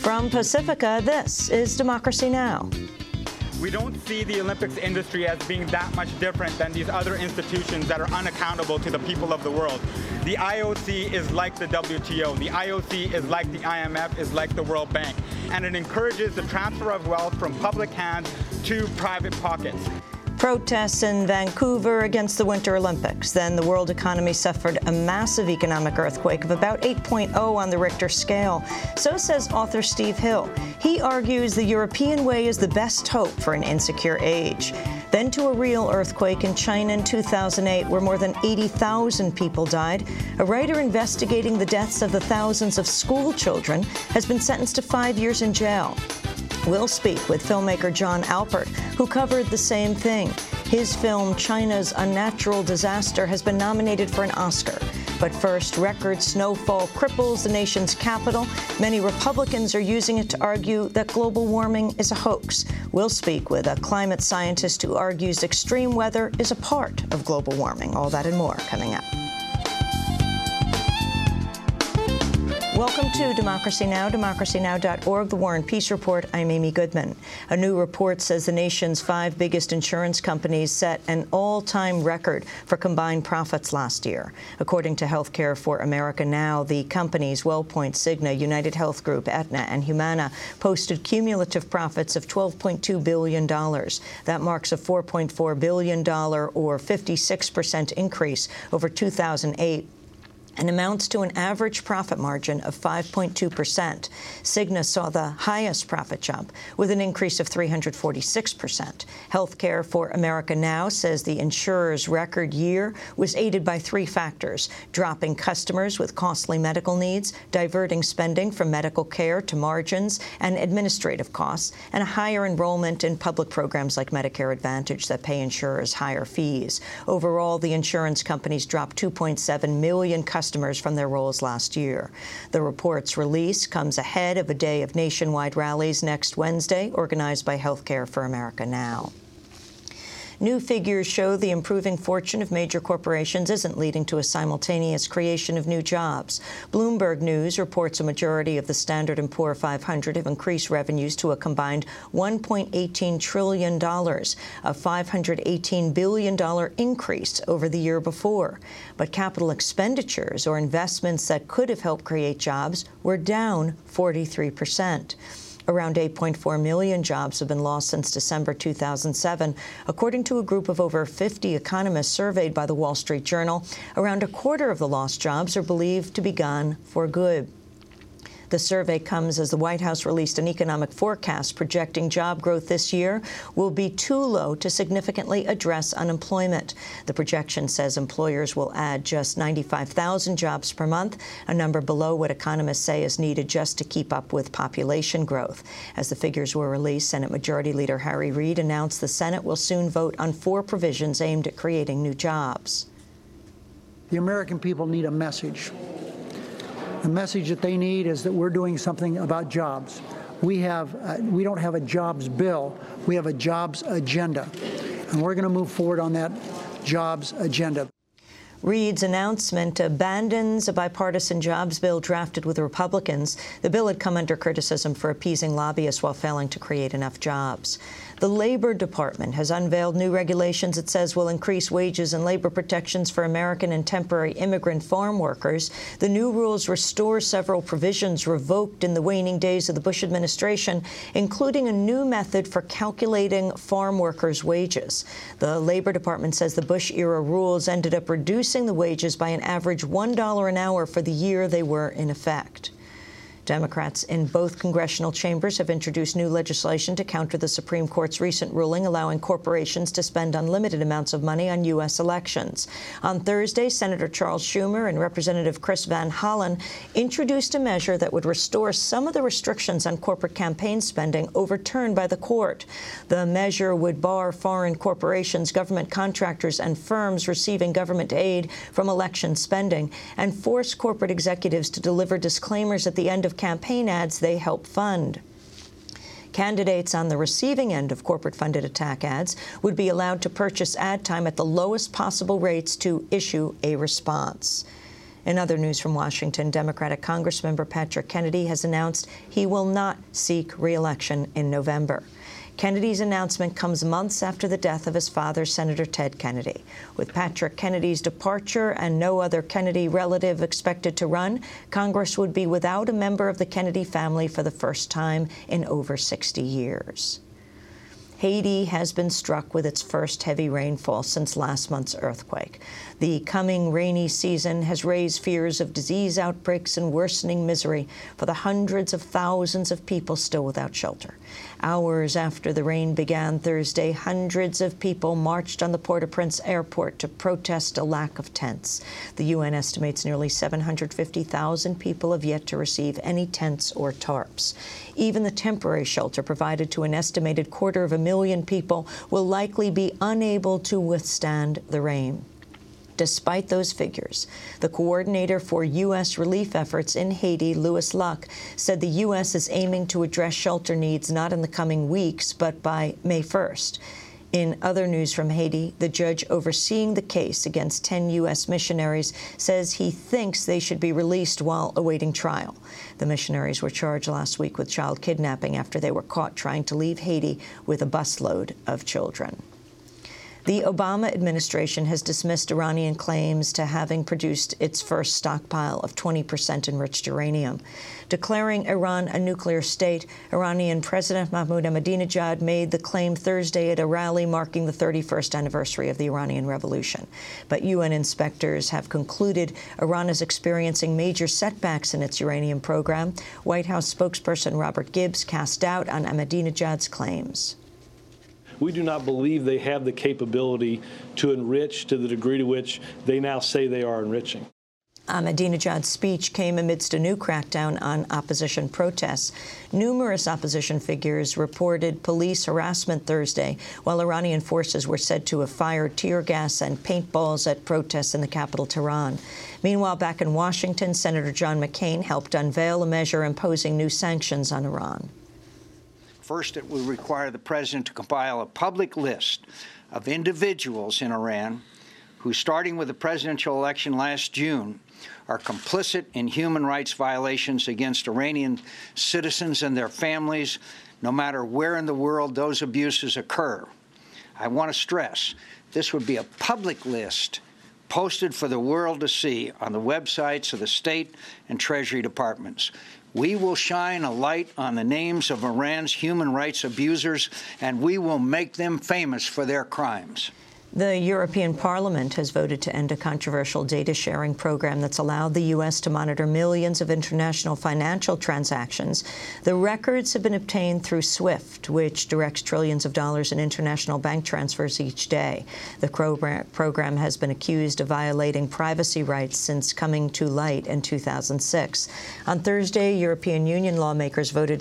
From Pacifica, this is Democracy Now! We don't see the Olympics industry as being that much different than these other institutions that are unaccountable to the people of the world. The IOC is like the WTO. The IOC is like the IMF, is like the World Bank. And it encourages the transfer of wealth from public hands to private pockets. Protests in Vancouver against the Winter Olympics. Then the world economy suffered a massive economic earthquake of about 8.0 on the Richter scale. So says author Steve Hill. He argues the European way is the best hope for an insecure age. Then to a real earthquake in China in 2008, where more than 80,000 people died. A writer investigating the deaths of the thousands of school children has been sentenced to 5 years in jail. We'll speak with filmmaker John Alpert, who covered the same thing. His film, China's Unnatural Disaster, has been nominated for an Oscar. But first, record snowfall cripples the nation's capital. Many Republicans are using it to argue that global warming is a hoax. We'll speak with a climate scientist who argues extreme weather is a part of global warming. All that and more coming up. Welcome to Democracy Now!, democracynow.org, The War and Peace Report. I'm Amy Goodman. A new report says the nation's 5 biggest insurance companies set an all-time record for combined profits last year. According to Healthcare for America Now, the companies WellPoint, Cigna, United Health Group, Aetna, and Humana posted cumulative profits of $12.2 billion. That marks a $4.4 billion or 56% increase over 2008. And amounts to an average profit margin of 5.2%. Cigna saw the highest profit jump, with an increase of 346%. Healthcare for America Now says the insurer's record year was aided by 3 factors: dropping customers with costly medical needs, diverting spending from medical care to margins and administrative costs, and a higher enrollment in public programs like Medicare Advantage that pay insurers higher fees. Overall, the insurance companies dropped 2.7 million customers from their rolls last year. The report's release comes ahead of a day of nationwide rallies next Wednesday, organized by Healthcare for America Now. New figures show the improving fortune of major corporations isn't leading to a simultaneous creation of new jobs. Bloomberg News reports a majority of the Standard & Poor 500 have increased revenues to a combined $1.18 trillion, a $518 billion increase over the year before. But capital expenditures, or investments that could have helped create jobs, were down 43%. Around 8.4 million jobs have been lost since December 2007. According to a group of over 50 economists surveyed by the Wall Street Journal, around a quarter of the lost jobs are believed to be gone for good. The survey comes as the White House released an economic forecast projecting job growth this year will be too low to significantly address unemployment. The projection says employers will add just 95,000 jobs per month, a number below what economists say is needed just to keep up with population growth. As the figures were released, Senate Majority Leader Harry Reid announced the Senate will soon vote on 4 provisions aimed at creating new jobs. The American people need a message. The message that they need is that we're doing something about jobs. We don't have a jobs bill. We have a jobs agenda. And we're going to move forward on that jobs agenda. Reid's announcement abandons a bipartisan jobs bill drafted with Republicans. The bill had come under criticism for appeasing lobbyists while failing to create enough jobs. The Labor Department has unveiled new regulations it says will increase wages and labor protections for American and temporary immigrant farm workers. The new rules restore several provisions revoked in the waning days of the Bush administration, including a new method for calculating farm workers' wages. The Labor Department says the Bush-era rules ended up reducing the wages by an average $1 an hour for the year they were in effect. Democrats in both congressional chambers have introduced new legislation to counter the Supreme Court's recent ruling allowing corporations to spend unlimited amounts of money on U.S. elections. On Thursday, Senator Charles Schumer and Representative Chris Van Hollen introduced a measure that would restore some of the restrictions on corporate campaign spending overturned by the court. The measure would bar foreign corporations, government contractors, and firms receiving government aid from election spending and force corporate executives to deliver disclaimers at the end of campaign ads they help fund. Candidates on the receiving end of corporate-funded attack ads would be allowed to purchase ad time at the lowest possible rates to issue a response. In other news from Washington, Democratic Congressmember Patrick Kennedy has announced he will not seek re-election in November. Kennedy's announcement comes months after the death of his father, Senator Ted Kennedy. With Patrick Kennedy's departure and no other Kennedy relative expected to run, Congress would be without a member of the Kennedy family for the first time in over 60 years. Haiti has been struck with its first heavy rainfall since last month's earthquake. The coming rainy season has raised fears of disease outbreaks and worsening misery for the hundreds of thousands of people still without shelter. Hours after the rain began Thursday, hundreds of people marched on the Port-au-Prince airport to protest a lack of tents. The UN estimates nearly 750,000 people have yet to receive any tents or tarps. Even the temporary shelter provided to an estimated 250,000 people will likely be unable to withstand the rain. Despite those figures, the coordinator for U.S. relief efforts in Haiti, Louis Luck, said the U.S. is aiming to address shelter needs not in the coming weeks, but by May 1st. In other news from Haiti, the judge overseeing the case against 10 U.S. missionaries says he thinks they should be released while awaiting trial. The missionaries were charged last week with child kidnapping after they were caught trying to leave Haiti with a busload of children. The Obama administration has dismissed Iranian claims to having produced its first stockpile of 20% enriched uranium. Declaring Iran a nuclear state, Iranian President Mahmoud Ahmadinejad made the claim Thursday at a rally marking the 31st anniversary of the Iranian Revolution. But UN inspectors have concluded Iran is experiencing major setbacks in its uranium program. White House spokesperson Robert Gibbs cast doubt on Ahmadinejad's claims. We do not believe they have the capability to enrich to the degree to which they now say they are enriching. Ahmadinejad's speech came amidst a new crackdown on opposition protests. Numerous opposition figures reported police harassment Thursday, while Iranian forces were said to have fired tear gas and paintballs at protests in the capital, Tehran. Meanwhile, back in Washington, Senator John McCain helped unveil a measure imposing new sanctions on Iran. First, it will require the president to compile a public list of individuals in Iran who, starting with the presidential election last June, are complicit in human rights violations against Iranian citizens and their families, no matter where in the world those abuses occur. I want to stress, this would be a public list posted for the world to see on the websites of the State and Treasury Departments. We will shine a light on the names of Iran's human rights abusers, and we will make them famous for their crimes. The European Parliament has voted to end a controversial data-sharing program that's allowed the U.S. to monitor millions of international financial transactions. The records have been obtained through SWIFT, which directs trillions of dollars in international bank transfers each day. The program has been accused of violating privacy rights since coming to light in 2006. On Thursday, European Union lawmakers voted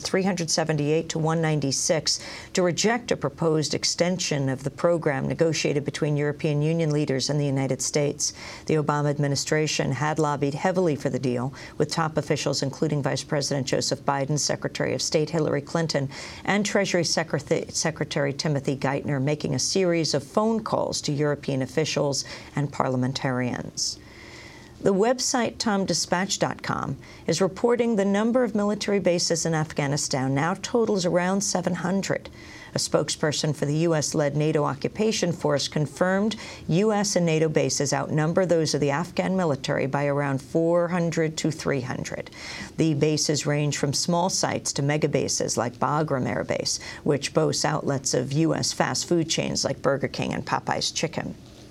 378 to 196 to reject a proposed extension of the program negotiated between European Union leaders and the United States. The Obama administration had lobbied heavily for the deal, with top officials including Vice President Joseph Biden, Secretary of State Hillary Clinton, and Treasury Secretary Timothy Geithner making a series of phone calls to European officials and parliamentarians. The website TomDispatch.com is reporting the number of military bases in Afghanistan now totals around 700. A spokesperson for the U.S.-led NATO occupation force confirmed U.S. and NATO bases outnumber those of the Afghan military by around 400 to 300. The bases range from small sites to mega bases like Bagram Air Base, which boasts outlets of U.S. fast food chains like Burger King and Popeye's Chicken.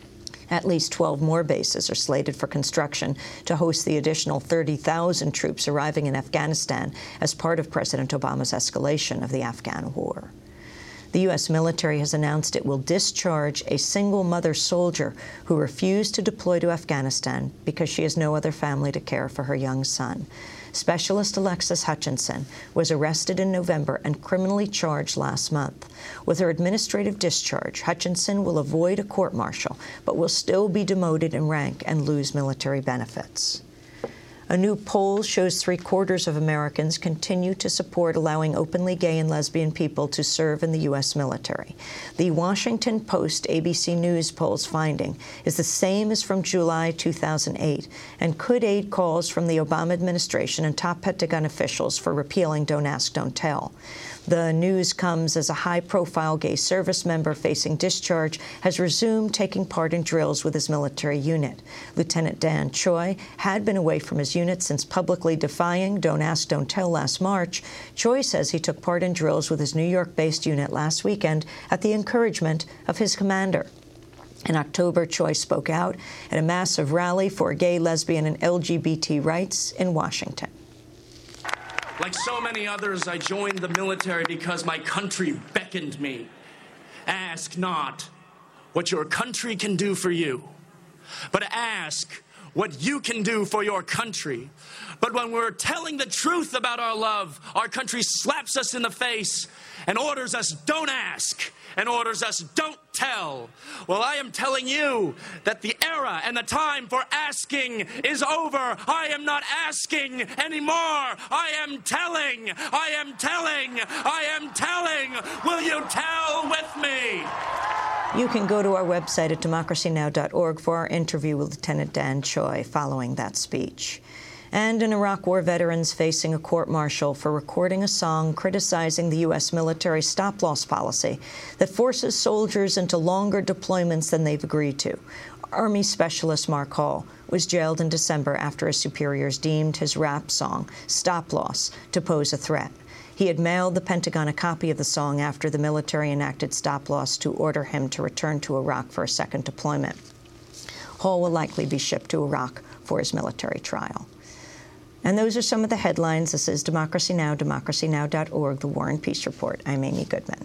At least 12 more bases are slated for construction to host the additional 30,000 troops arriving in Afghanistan as part of President Obama's escalation of the Afghan war. The U.S. military has announced it will discharge a single mother soldier who refused to deploy to Afghanistan because she has no other family to care for her young son. Specialist Alexis Hutchinson was arrested in November and criminally charged last month. With her administrative discharge, Hutchinson will avoid a court-martial, but will still be demoted in rank and lose military benefits. A new poll shows 3/4 of Americans continue to support allowing openly gay and lesbian people to serve in the U.S. military. The Washington Post ABC News poll's finding is the same as from July 2008 and could aid calls from the Obama administration and top Pentagon officials for repealing Don't Ask, Don't Tell. The news comes as a high-profile gay service member facing discharge has resumed taking part in drills with his military unit. Lieutenant Dan Choi had been away from his unit since publicly defying Don't Ask, Don't Tell last March. Choi says he took part in drills with his New York-based unit last weekend at the encouragement of his commander. In October, Choi spoke out at a massive rally for gay, lesbian, and LGBT rights in Washington. Like so many others, I joined the military because my country beckoned me. Ask not what your country can do for you, but ask what you can do for your country. But when we're telling the truth about our love, our country slaps us in the face and orders us don't ask and orders us don't tell. Well, I am telling you that the era and the time for asking is over. I am not asking anymore. I am telling. I am telling. I am telling. Will you tell with me? You can go to our website at democracynow.org for our interview with Lieutenant Dan Choi following that speech. And an Iraq War veteran's facing a court-martial for recording a song criticizing the U.S. military stop-loss policy that forces soldiers into longer deployments than they've agreed to. Army Specialist Mark Hall was jailed in December after his superiors deemed his rap song, Stop Loss, to pose a threat. He had mailed the Pentagon a copy of the song after the military enacted stop loss to order him to return to Iraq for a second deployment. Hall will likely be shipped to Iraq for his military trial. And those are some of the headlines. This is Democracy Now!, democracynow.org, The War and Peace Report. I'm Amy Goodman.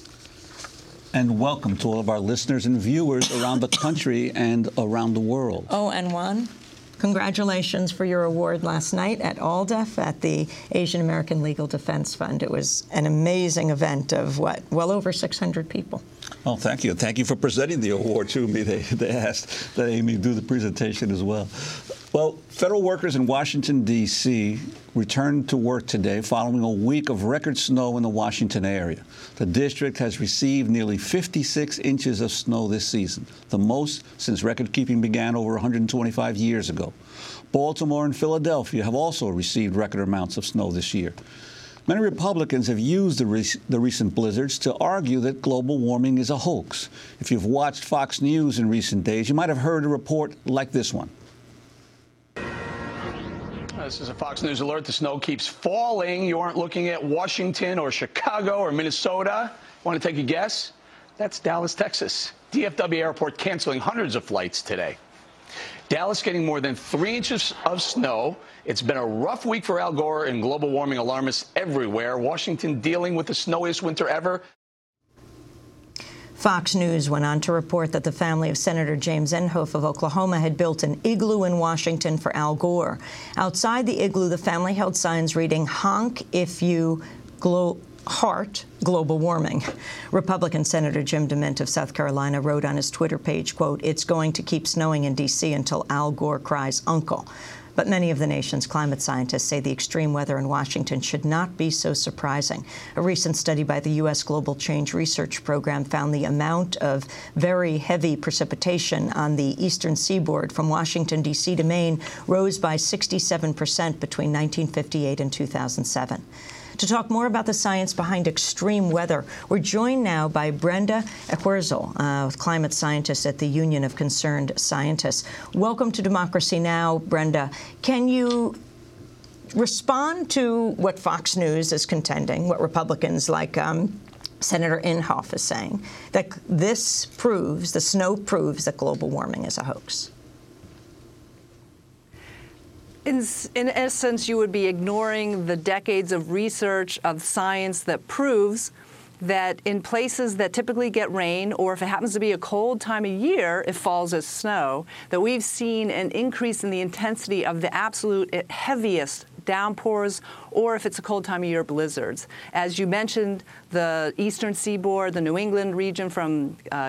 And welcome to all of our listeners and viewers around the country and around the world. Oh, and Juan, congratulations for your award last night at ALDEF at the Asian American Legal Defense Fund. It was an amazing event of, well over 600 people. Oh, thank you. Thank you for presenting the award to me. They asked that Amy do the presentation as well. Well, federal workers in Washington, D.C. returned to work today following a week of record snow in the Washington area. The district has received nearly 56 inches of snow this season, the most since record-keeping began over 125 years ago. Baltimore and Philadelphia have also received record amounts of snow this year. Many Republicans have used the recent blizzards to argue that global warming is a hoax. If you've watched Fox News in recent days, you might have heard a report like this one. This is a Fox News alert. The snow keeps falling. You aren't looking at Washington or Chicago or Minnesota. Want to take a guess? That's Dallas, Texas. DFW Airport canceling hundreds of flights today. Dallas getting more than 3 inches of snow. It's been a rough week for Al Gore and global warming alarmists everywhere. Washington dealing with the snowiest winter ever. Fox News went on to report that the family of Senator James Inhofe of Oklahoma had built an igloo in Washington for Al Gore. Outside the igloo, the family held signs reading, "Honk if you heart global warming." Republican Senator Jim DeMint of South Carolina wrote on his Twitter page, quote, "It's going to keep snowing in D.C. until Al Gore cries uncle." But many of the nation's climate scientists say the extreme weather in Washington should not be so surprising. A recent study by the U.S. Global Change Research Program found the amount of very heavy precipitation on the eastern seaboard from Washington, D.C. to Maine rose by 67% between 1958 and 2007. To talk more about the science behind extreme weather, we're joined now by Brenda Eckwierdsel, climate scientist at the Union of Concerned Scientists. Welcome to Democracy Now!, Brenda. Can you respond to what Fox News is contending, what Republicans like Senator Inhofe is saying, that this proves, the snow proves that global warming is a hoax? In essence, you would be ignoring the decades of research of science that proves that in places that typically get rain, or if it happens to be a cold time of year, it falls as snow, that we've seen an increase in the intensity of the absolute heaviest downpours, or if it's a cold time of year, blizzards. As you mentioned, the eastern seaboard, the New England region from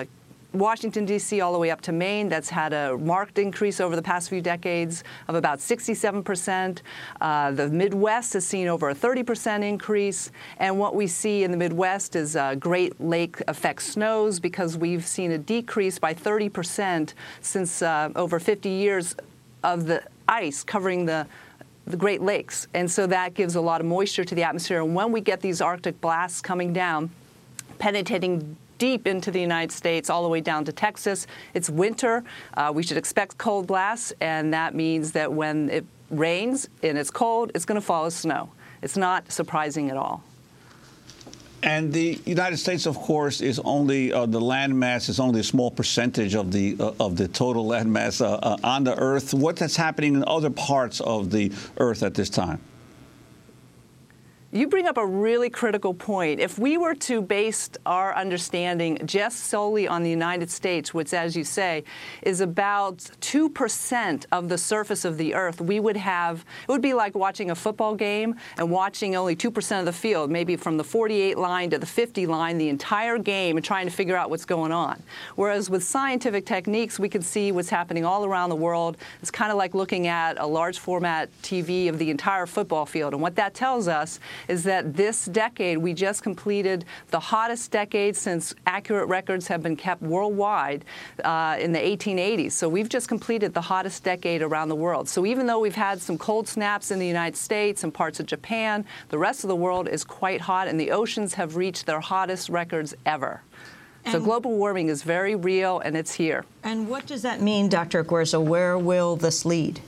Washington, D.C. all the way up to Maine, that's had a marked increase over the past few decades of about 67%. The Midwest has seen over a 30% increase. And what we see in the Midwest is Great Lake effect snows, because we've seen a decrease by 30% since over 50 years of the ice covering the Great Lakes. And so that gives a lot of moisture to the atmosphere. And when we get these Arctic blasts coming down, penetrating deep into the United States, all the way down to Texas, it's winter. We should expect cold blasts, and that means that when it rains and it's cold, it's going to fall as snow. It's not surprising at all. And the United States, of course, is only the landmass is only a small percentage of the total landmass on the Earth. What's happening in other parts of the Earth at this time? You bring up a really critical point. If we were to base our understanding just solely on the United States, which, as you say, is about 2% of the surface of the Earth, it would be like watching a football game and watching only 2% of the field, maybe from the 48 line to the 50 line, the entire game, and trying to figure out what's going on. Whereas with scientific techniques, we can see what's happening all around the world. It's kind of like looking at a large format TV of the entire football field. And what that tells us is that this decade, we just completed the hottest decade since accurate records have been kept worldwide in the 1880s. So we've just completed the hottest decade around the world. So even though we've had some cold snaps in the United States and parts of Japan, the rest of the world is quite hot, and the oceans have reached their hottest records ever. So global warming is very real, and it's here. And what does that mean, Dr. Guerzo? Where will this lead?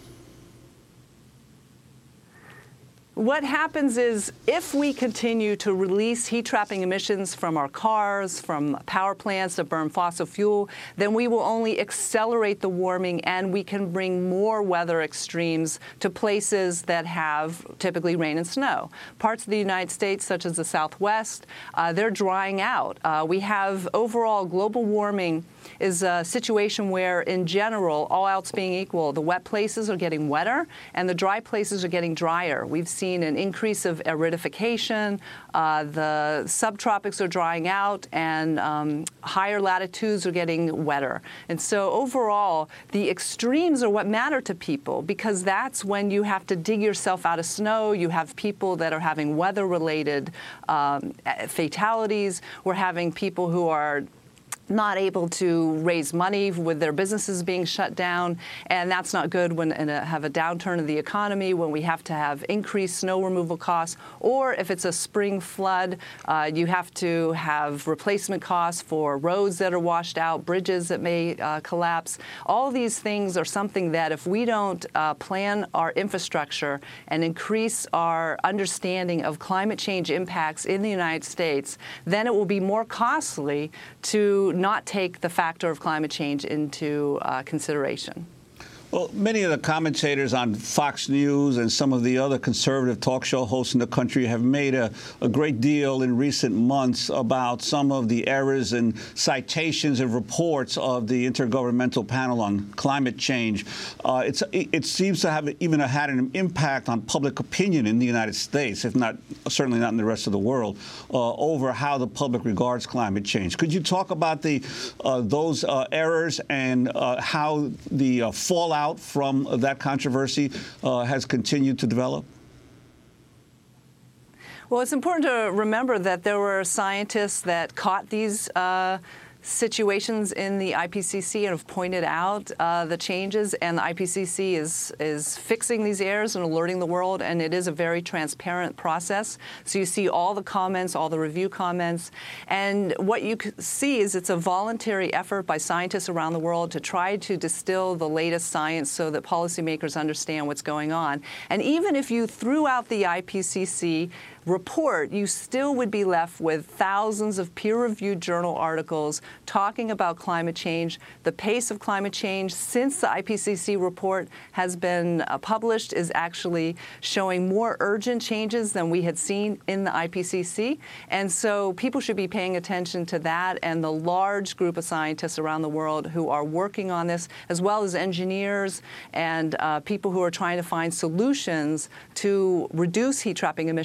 What happens is, if we continue to release heat-trapping emissions from our cars, from power plants that burn fossil fuel, then we will only accelerate the warming, and we can bring more weather extremes to places that have typically rain and snow. Parts of the United States, such as the Southwest, they're drying out. We have overall global warming is a situation where, in general, all else being equal, the wet places are getting wetter and the dry places are getting drier. We've seen an increase of aridification, the subtropics are drying out, and higher latitudes are getting wetter. And so overall, the extremes are what matter to people, because that's when you have to dig yourself out of snow. You have people that are having weather-related fatalities. We're having people who are not able to raise money with their businesses being shut down, and that's not good when have a downturn of the economy, when we have to have increased snow removal costs, or if it's a spring flood, you have to have replacement costs for roads that are washed out, bridges that may collapse. All these things are something that, if we don't plan our infrastructure and increase our understanding of climate change impacts in the United States, then it will be more costly to not take the factor of climate change into consideration. Well, many of the commentators on Fox News and some of the other conservative talk show hosts in the country have made a great deal in recent months about some of the errors and citations and reports of the Intergovernmental Panel on Climate Change. It seems to have even had an impact on public opinion in the United States, if not, certainly not in the rest of the world, over how the public regards climate change. Could you talk about those errors and how the fallout from that controversy has continued to develop? Well, it's important to remember that there were scientists that caught these situations in the IPCC and have pointed out the changes, and the IPCC is fixing these errors and alerting the world, and it is a very transparent process. So you see all the comments, all the review comments, and what you see is it's a voluntary effort by scientists around the world to try to distill the latest science so that policymakers understand what's going on. And even if you threw out the IPCC report, you still would be left with thousands of peer-reviewed journal articles talking about climate change. The pace of climate change since the IPCC report has been published is actually showing more urgent changes than we had seen in the IPCC. And so people should be paying attention to that and the large group of scientists around the world who are working on this, as well as engineers and people who are trying to find solutions to reduce heat trapping emissions so we can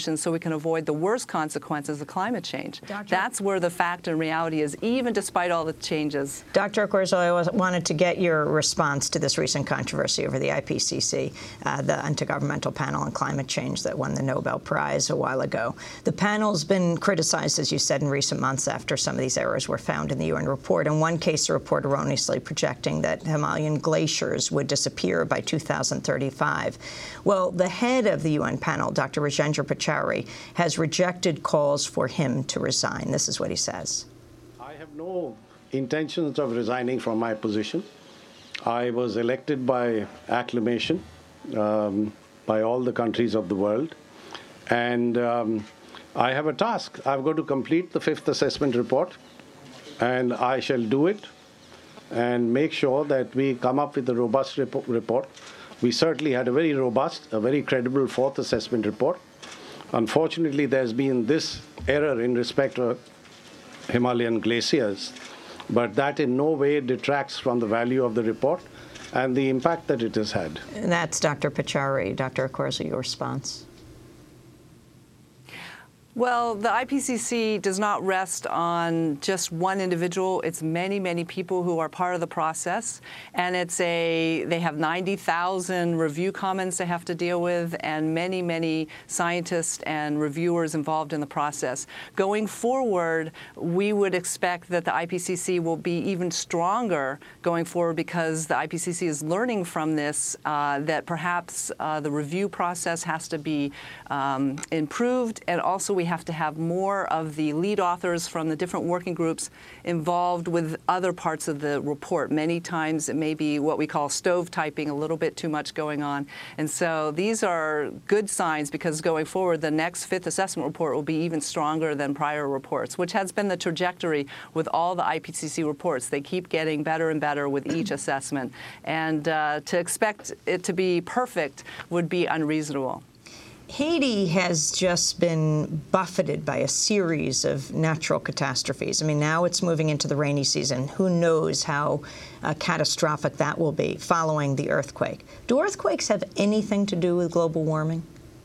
can avoid the worst consequences of climate change. That's where the fact and reality is, even despite all the changes. Dr. Corzo, I wanted to get your response to this recent controversy over the IPCC, the Intergovernmental Panel on Climate Change that won the Nobel Prize a while ago. The panel's been criticized, as you said, in recent months after some of these errors were found in the UN report. In one case, the report erroneously projecting that Himalayan glaciers would disappear by 2035. Well, the head of the UN panel, Dr. Rajendra Pachauri, has rejected calls for him to resign. This is what he says. I have no intentions of resigning from my position. I was elected by acclamation by all the countries of the world. And I have a task. I've got to complete the 5th assessment report, and I shall do it and make sure that we come up with a robust report. We certainly had a very robust, a very credible 4th assessment report. Unfortunately, there's been this error in respect of Himalayan glaciers, but that in no way detracts from the value of the report and the impact that it has had. And that's Dr. Pachauri. Dr. Corzo, your response? Well, the IPCC does not rest on just one individual. It's many, many people who are part of the process. And they have 90,000 review comments they have to deal with, and many, many scientists and reviewers involved in the process. Going forward, we would expect that the IPCC will be even stronger going forward, because the IPCC is learning from this, that perhaps the review process has to be improved, and also we have to have more of the lead authors from the different working groups involved with other parts of the report. Many times it may be what we call stove-typing, a little bit too much going on. And so these are good signs, because going forward, the next 5th assessment report will be even stronger than prior reports, which has been the trajectory with all the IPCC reports. They keep getting better and better with each assessment. And to expect it to be perfect would be unreasonable. Haiti has just been buffeted by a series of natural catastrophes. I mean, now it's moving into the rainy season. Who knows how catastrophic that will be following the earthquake. Do earthquakes have anything to do with global warming?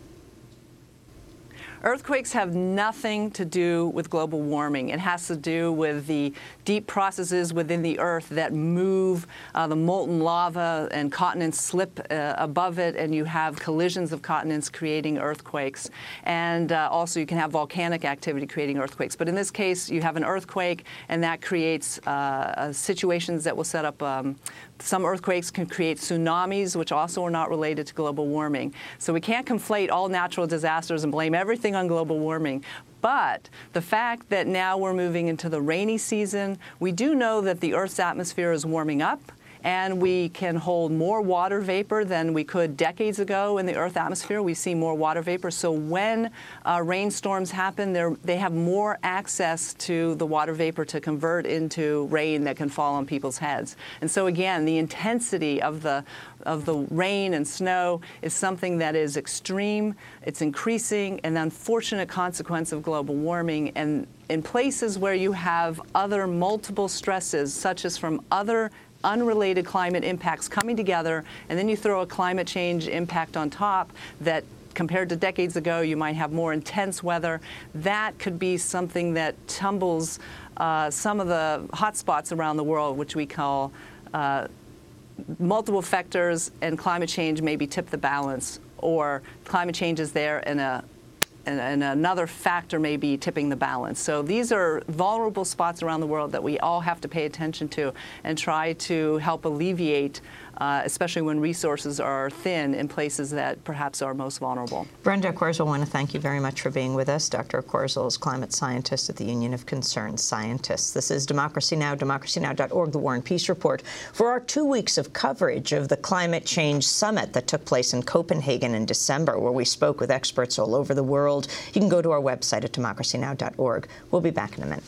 Earthquakes have nothing to do with global warming. It has to do with the deep processes within the earth that move the molten lava, and continents slip above it, and you have collisions of continents creating earthquakes. And also you can have volcanic activity creating earthquakes. But in this case, you have an earthquake, and that creates situations that will set up some earthquakes can create tsunamis, which also are not related to global warming. So we can't conflate all natural disasters and blame everything on global warming. But the fact that now we're moving into the rainy season, we do know that the Earth's atmosphere is warming up, and we can hold more water vapor than we could decades ago in the Earth atmosphere. We see more water vapor. So when rainstorms happen, they have more access to the water vapor to convert into rain that can fall on people's heads. And so again, the intensity of the rain and snow is something that is extreme. It's increasing, an unfortunate consequence of global warming. And in places where you have other multiple stresses, such as from other unrelated climate impacts coming together, and then you throw a climate change impact on top that, compared to decades ago, you might have more intense weather. That could be something that tumbles some of the hot spots around the world, which we call multiple factors, and climate change maybe tip the balance, or climate change is there and another factor may be tipping the balance. So these are vulnerable spots around the world that we all have to pay attention to and try to help alleviate, especially when resources are thin in places that perhaps are most vulnerable. Brenda Corzo, I want to thank you very much for being with us. Dr. Corzo is climate scientist at the Union of Concerned Scientists. This is Democracy Now!, democracynow.org, The War and Peace Report. For our 2 weeks of coverage of the Climate Change Summit that took place in Copenhagen in December, where we spoke with experts all over the world, you can go to our website at democracynow.org. We'll be back in a minute.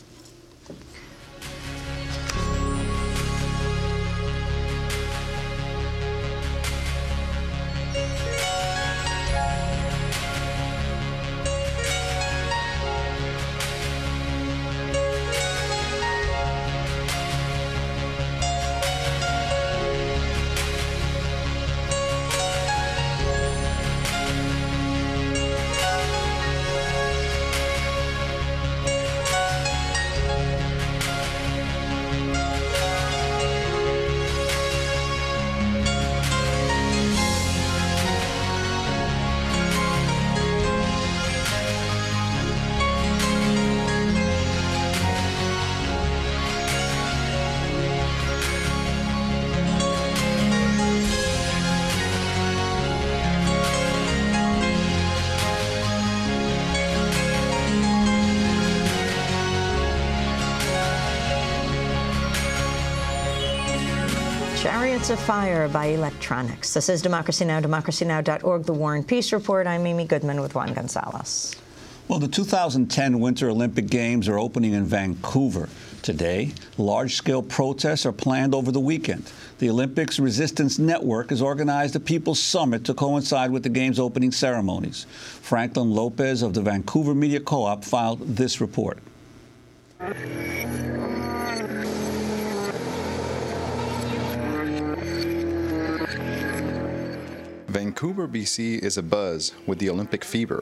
Chariots of Fire by Electronics. This is Democracy Now!, democracynow.org, The War and Peace Report. I'm Amy Goodman with Juan Gonzalez. Well, the 2010 Winter Olympic Games are opening in Vancouver today. Large-scale protests are planned over the weekend. The Olympics Resistance Network has organized a People's Summit to coincide with the Games opening ceremonies. Franklin Lopez of the Vancouver Media Co-op filed this report. Vancouver, BC is abuzz with the Olympic fever.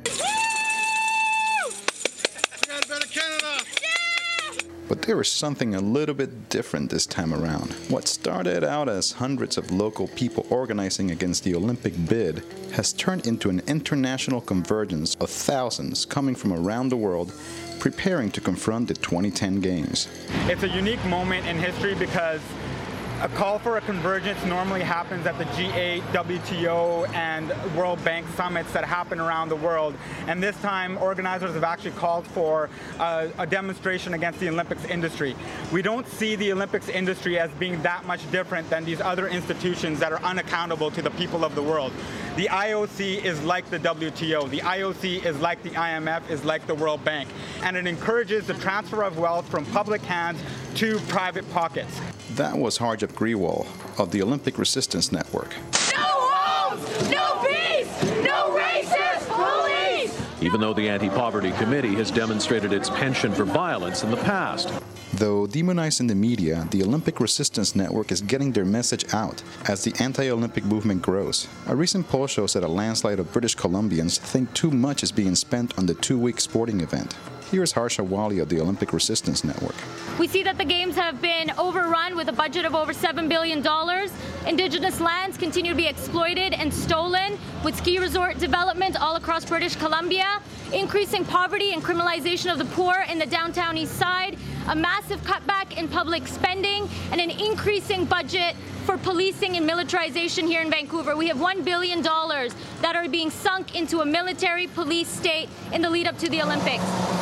But there was something a little bit different this time around. What started out as hundreds of local people organizing against the Olympic bid has turned into an international convergence of thousands coming from around the world preparing to confront the 2010 Games. It's a unique moment in history because a call for a convergence normally happens at the G8, WTO, and World Bank summits that happen around the world. And this time, organizers have actually called for a demonstration against the Olympics industry. We don't see the Olympics industry as being that much different than these other institutions that are unaccountable to the people of the world. The IOC is like the WTO. The IOC is like the IMF, is like the World Bank. And it encourages the transfer of wealth from public hands to private pockets. That was Harjap Grewal of the Olympic Resistance Network. No homes, no peace, no racist police! Even though the Anti-Poverty Committee has demonstrated its penchant for violence in the past. Though demonized in the media, the Olympic Resistance Network is getting their message out as the anti-Olympic movement grows. A recent poll shows that a landslide of British Columbians think too much is being spent on the two-week sporting event. Here's Harsha Wali of the Olympic Resistance Network. We see that the Games have been overrun with a budget of over $7 billion. Indigenous lands continue to be exploited and stolen, with ski resort development all across British Columbia, increasing poverty and criminalization of the poor in the downtown east side, a massive cutback in public spending, and an increasing budget for policing and militarization here in Vancouver. We have $1 billion that are being sunk into a military police state in the lead up to the Olympics.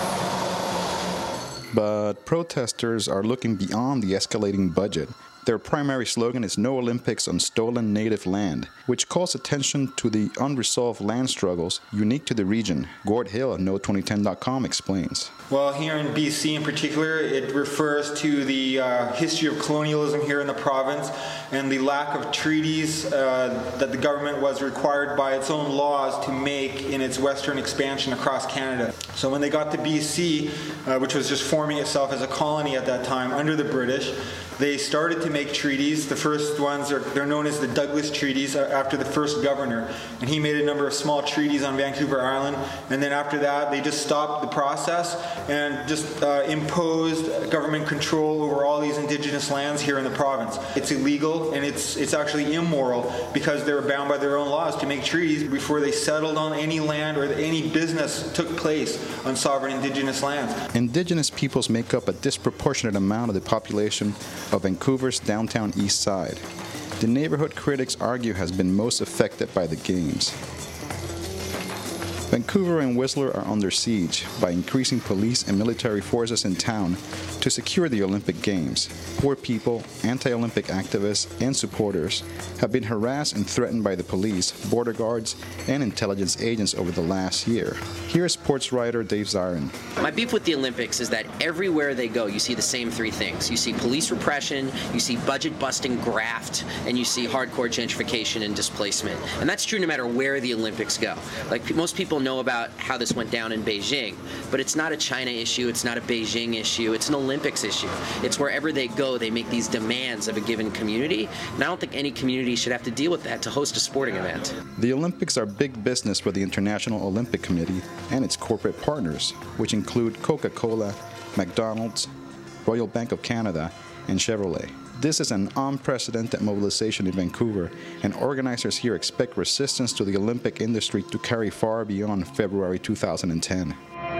But protesters are looking beyond the escalating budget. Their primary slogan is No Olympics on Stolen Native Land, which calls attention to the unresolved land struggles unique to the region. Gord Hill at No2010.com explains. Well, here in BC in particular, it refers to the history of colonialism here in the province and the lack of treaties that the government was required by its own laws to make in its western expansion across Canada. So when they got to BC, which was just forming itself as a colony at that time under the British, they started to make treaties. The first ones they're known as the Douglas Treaties after the first governor, and he made a number of small treaties on Vancouver Island. And then after that, they just stopped the process and just imposed government control over all these indigenous lands here in the province. It's illegal and it's actually immoral because they were bound by their own laws to make treaties before they settled on any land or any business took place on sovereign indigenous lands. Indigenous peoples make up a disproportionate amount of the population of Vancouver's downtown east side. The neighborhood critics argue has been most affected by the Games. Vancouver and Whistler are under siege by increasing police and military forces in town to secure the Olympic Games. Poor people, anti-Olympic activists, and supporters have been harassed and threatened by the police, border guards, and intelligence agents over the last year. Here's sports writer Dave Zirin. My beef with the Olympics is that everywhere they go, you see the same three things. You see police repression, you see budget-busting graft, and you see hardcore gentrification and displacement. And that's true no matter where the Olympics go. Like, most people know about how this went down in Beijing, but it's not a China issue, it's not a Beijing issue, it's an Olympics issue. It's wherever they go, they make these demands of a given community, and I don't think any community should have to deal with that to host a sporting event. The Olympics are big business for the International Olympic Committee and its corporate partners, which include Coca-Cola, McDonald's, Royal Bank of Canada, and Chevrolet. This is an unprecedented mobilization in Vancouver, and organizers here expect resistance to the Olympic industry to carry far beyond February 2010.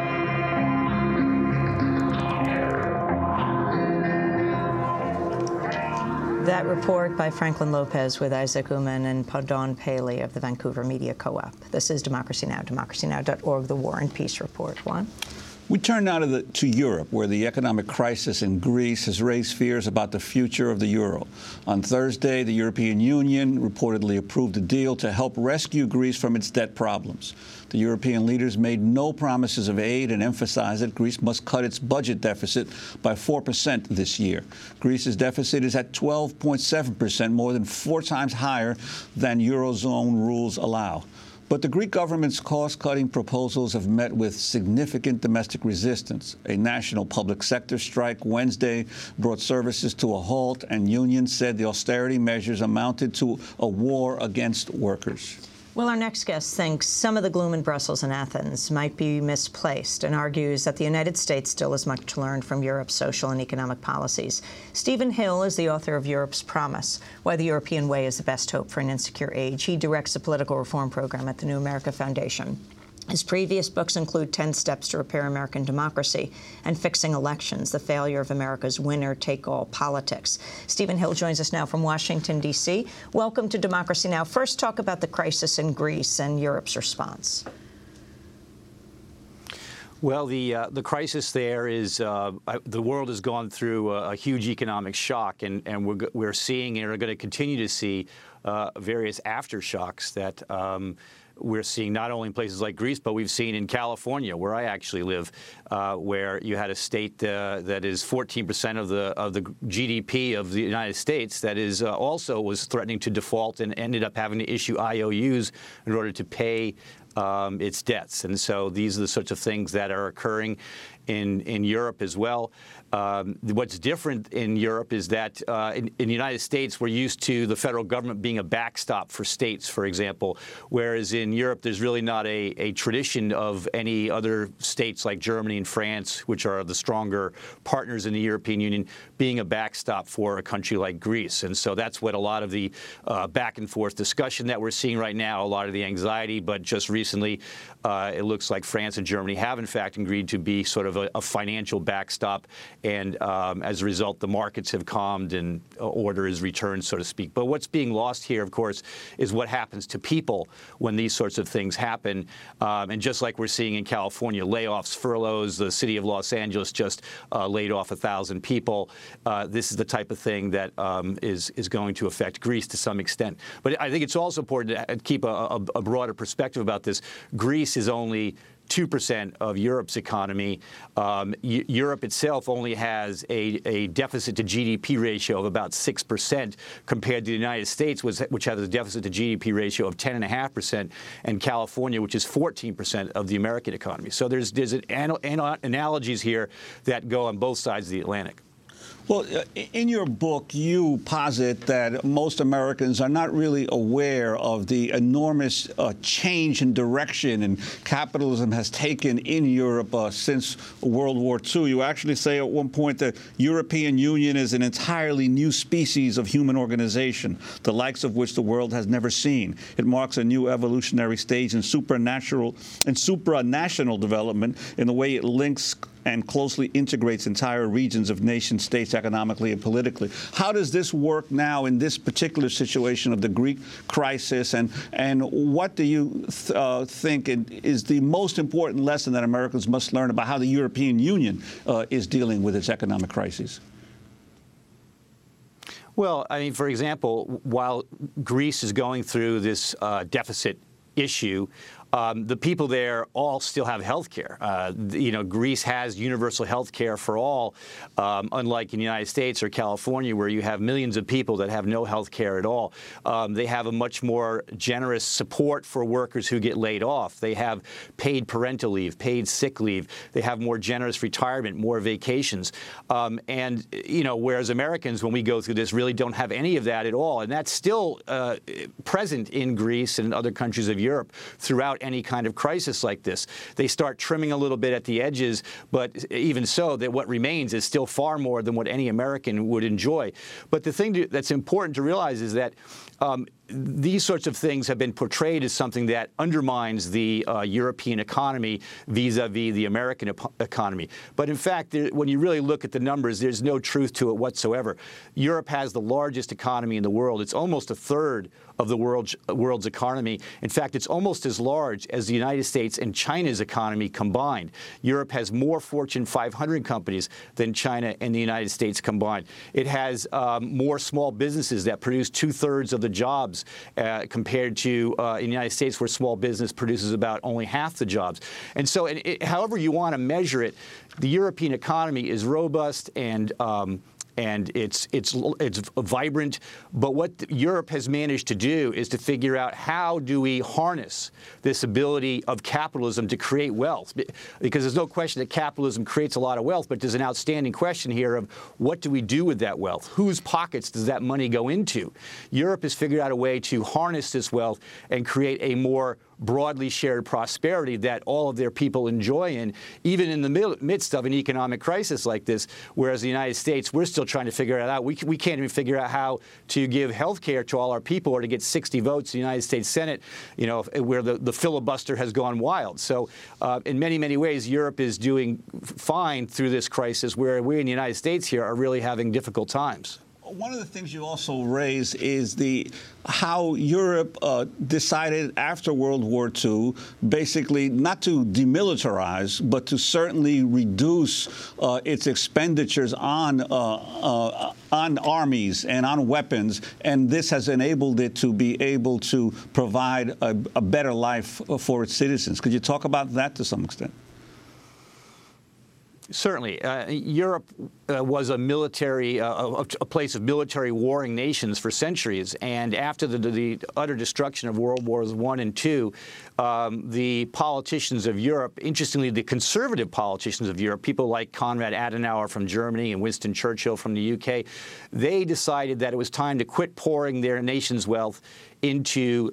That report by Franklin Lopez with Isaac Uman and Don Paley of the Vancouver Media Co-op. This is Democracy Now!, democracynow.org, The War and Peace Report. Juan? We turn now to Europe, where the economic crisis in Greece has raised fears about the future of the euro. On Thursday, the European Union reportedly approved a deal to help rescue Greece from its debt problems. The European leaders made no promises of aid and emphasized that Greece must cut its budget deficit by 4% this year. Greece's deficit is at 12.7%, more than 4 times higher than Eurozone rules allow. But the Greek government's cost-cutting proposals have met with significant domestic resistance. A national public sector strike Wednesday brought services to a halt, and unions said the austerity measures amounted to a war against workers. Well, our next guest thinks some of the gloom in Brussels and Athens might be misplaced and argues that the United States still has much to learn from Europe's social and economic policies. Stephen Hill is the author of Europe's Promise, Why the European Way is the Best Hope for an Insecure Age. He directs a political reform program at the New America Foundation. His previous books include 10 Steps to Repair American Democracy and Fixing Elections, the Failure of America's Winner-Take-All Politics. Stephen Hill joins us now from Washington, D.C. Welcome to Democracy Now! First, talk about the crisis in Greece and Europe's response. Well, the crisis there is the world has gone through a huge economic shock, and we're seeing and are going to continue to see various aftershocks that we're seeing not only in places like Greece, but we've seen in California, where I actually live, where you had a state that is 14% of the GDP of the United States that is also was threatening to default and ended up having to issue IOUs in order to pay its debts. And so these are the sorts of things that are occurring in Europe as well. What's different in Europe is that in the United States, we're used to the federal government being a backstop for states, for example, whereas in Europe, there's really not a tradition of any other states like Germany and France, which are the stronger partners in the European Union, being a backstop for a country like Greece. And so that's what a lot of the back and forth discussion that we're seeing right now, a lot of the anxiety, but just recently, it looks like France and Germany have, in fact, agreed to be sort of a financial backstop. And as a result, the markets have calmed and order is returned, so to speak. But what's being lost here, of course, is what happens to people when these sorts of things happen. And just like we're seeing in California, layoffs, furloughs, the city of Los Angeles just laid off 1,000 people. This is the type of thing that is going to affect Greece to some extent. But I think it's also important to keep a broader perspective about this. Greece is only 2% of Europe's economy. Europe itself only has a deficit to GDP ratio of about 6% compared to the United States, which has a deficit to GDP ratio of 10.5%, and California, which is 14% of the American economy. So there's analogies here that go on both sides of the Atlantic. Well, in your book, you posit that most Americans are not really aware of the enormous change in direction and capitalism has taken in Europe since World War II. You actually say at one point that European Union is an entirely new species of human organization, the likes of which the world has never seen. It marks a new evolutionary stage in supranational development in the way it links and closely integrates entire regions of nation states economically and politically. How does this work now in this particular situation of the Greek crisis, and what do you think is the most important lesson that Americans must learn about how the European Union is dealing with its economic crises? Well, I mean, for example, while Greece is going through this deficit issue, the people there all still have health care. Greece has universal health care for all, unlike in the United States or California, where you have millions of people that have no health care at all. They have a much more generous support for workers who get laid off. They have paid parental leave, paid sick leave. They have more generous retirement, more vacations. Whereas Americans, when we go through this, really don't have any of that at all. And that's still present in Greece and other countries of Europe throughout any kind of crisis like this. They start trimming a little bit at the edges, but even so, that what remains is still far more than what any American would enjoy. But the thing that's important to realize is that these sorts of things have been portrayed as something that undermines the European economy vis-a-vis the American economy. But in fact, when you really look at the numbers, there's no truth to it whatsoever. Europe has the largest economy in the world. It's almost a third of the world's economy. In fact, it's almost as large as the United States and China's economy combined. Europe has more Fortune 500 companies than China and the United States combined. It has more small businesses that produce 2/3 of the jobs compared to in the United States, where small business produces about only half the jobs. And so however you want to measure it, the European economy is robust and it's vibrant. But what Europe has managed to do is to figure out, how do we harness this ability of capitalism to create wealth? Because there's no question that capitalism creates a lot of wealth, but there's an outstanding question here of, what do we do with that wealth? Whose pockets does that money go into? Europe has figured out a way to harness this wealth and create a more broadly shared prosperity that all of their people enjoy even in the midst of an economic crisis like this, whereas the United States, we're still trying to figure it out. We can't even figure out how to give health care to all our people, or to get 60 votes in the United States Senate, where the filibuster has gone wild. So in many, many ways, Europe is doing fine through this crisis, where we in the United States here are really having difficult times. One of the things you also raise is how Europe decided after World War II, basically not to demilitarize, but to certainly reduce its expenditures on armies and on weapons, and this has enabled it to be able to provide a better life for its citizens. Could you talk about that to some extent? Certainly. Europe was a military, a place of military warring nations for centuries. And after the utter destruction of World Wars I and II, the politicians of Europe, interestingly, the conservative politicians of Europe, people like Konrad Adenauer from Germany and Winston Churchill from the UK, they decided that it was time to quit pouring their nation's wealth into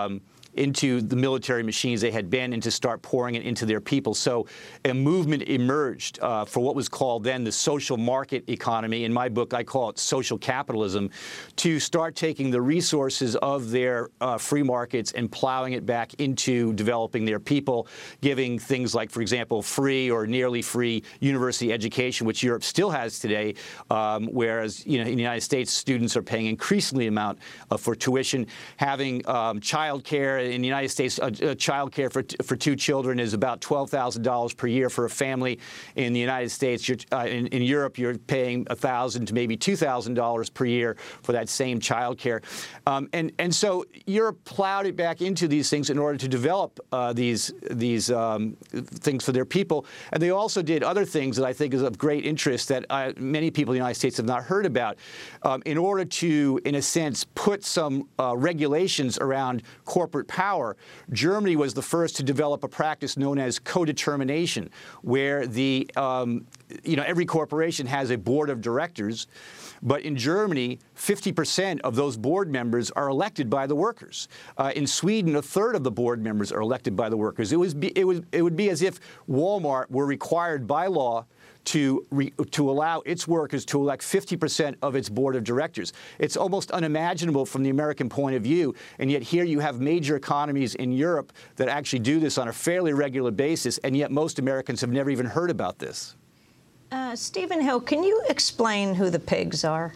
the military machines they had been, and to start pouring it into their people. So a movement emerged for what was called then the social market economy. In my book, I call it social capitalism, to start taking the resources of their free markets and plowing it back into developing their people, giving things like, for example, free or nearly free university education, which Europe still has today, whereas in the United States, students are paying increasingly amount for tuition, having child care. In the United States, child care for 2 children is about $12,000 per year for a family. In the United States, in Europe, you're paying $1,000 to maybe $2,000 per year for that same child care. And so Europe plowed it back into these things in order to develop these things for their people. And they also did other things that I think is of great interest that many people in the United States have not heard about, in order to, in a sense, put some regulations around corporate power. Germany was the first to develop a practice known as co-determination, where every corporation has a board of directors, but in Germany, 50% of those board members are elected by the workers. In Sweden, 1/3 of the board members are elected by the workers. It would be as if Walmart were required by law to allow its workers to elect 50% of its board of directors. It's almost unimaginable from the American point of view, and yet here you have major economies in Europe that actually do this on a fairly regular basis, and yet most Americans have never even heard about this. Stephen Hill, can you explain who the pigs are?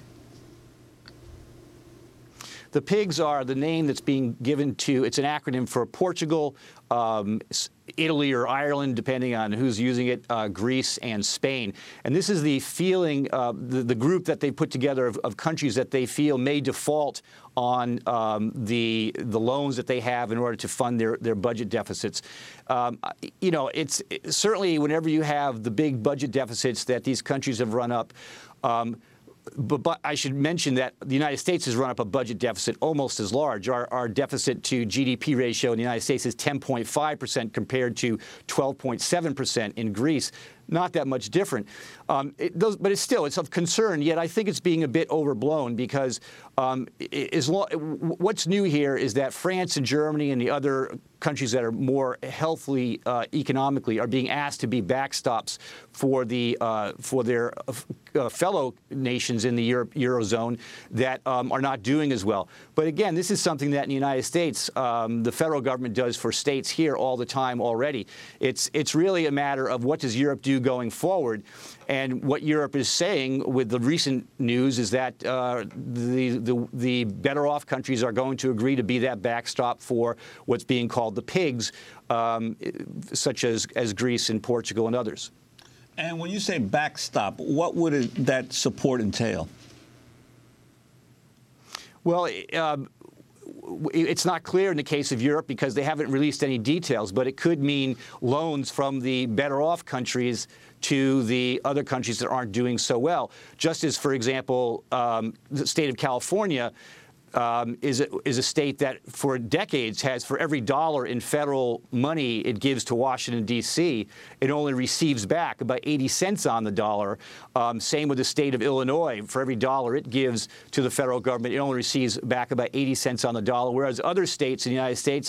The pigs are the name that's being given to, it's an acronym for Portugal, Italy or Ireland, depending on who's using it, Greece and Spain. And this is the feeling, the group that they put together of countries that they feel may default on the loans that they have in order to fund their budget deficits. It's certainly whenever you have the big budget deficits that these countries have run up, but I should mention that the United States has run up a budget deficit almost as large. Our deficit to GDP ratio in the United States is 10.5% compared to 12.7% in Greece. not that much different. But it's of concern, yet I think it's being a bit overblown because what's new here is that France and Germany and the other countries that are more healthily economically are being asked to be backstops for their fellow nations in the Eurozone that are not doing as well. But again, this is something that in the United States, the federal government does for states here all the time already. It's really a matter of what does Europe do going forward. And what Europe is saying with the recent news is that the better off countries are going to agree to be that backstop for what's being called the pigs, such as Greece and Portugal and others. And when you say backstop, what would that support entail? Well, it's not clear in the case of Europe because they haven't released any details, but it could mean loans from the better off countries to the other countries that aren't doing so well. Just as, for example, the state of California is a state that for decades has, for every dollar in federal money it gives to Washington, D.C., it only receives back about 80 cents on the dollar. Same with the state of Illinois. For every dollar it gives to the federal government, it only receives back about 80 cents on the dollar, whereas other states in the United States,